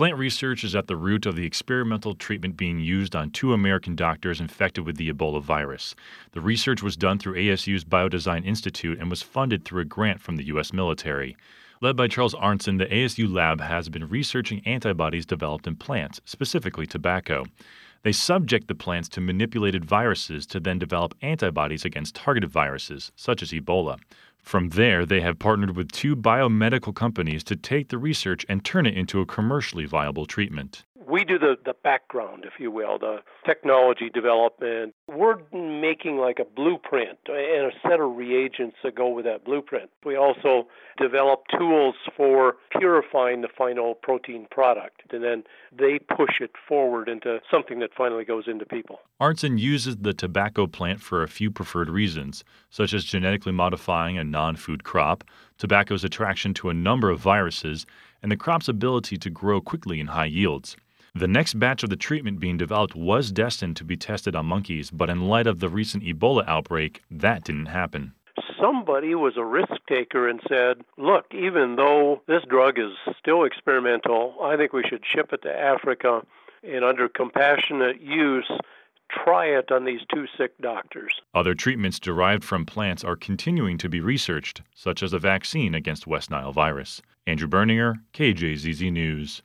Plant research is at the root of the experimental treatment being used on 2 American doctors infected with the Ebola virus. The research was done through ASU's Biodesign Institute and was funded through a grant from the U.S. military. Led by Charles Arntzen, the ASU lab has been researching antibodies developed in plants, specifically tobacco. They subject the plants to manipulated viruses to then develop antibodies against targeted viruses, such as Ebola. From there, they have partnered with 2 biomedical companies to take the research and turn it into a commercially viable treatment. We do the background, if you will, the technology development. We're making like a blueprint and a set of reagents that go with that blueprint. We also develop tools for purifying the final protein product, and then they push it forward into something that finally goes into people. Arntzen uses the tobacco plant for a few preferred reasons, such as genetically modifying a non-food crop, tobacco's attraction to a number of viruses, and the crop's ability to grow quickly in high yields. The next batch of the treatment being developed was destined to be tested on monkeys, but in light of the recent Ebola outbreak, that didn't happen. Somebody was a risk taker and said, look, even though this drug is still experimental, I think we should ship it to Africa and under compassionate use, try it on these 2 sick doctors. Other treatments derived from plants are continuing to be researched, such as a vaccine against West Nile virus. Andrew Berninger, KJZZ News.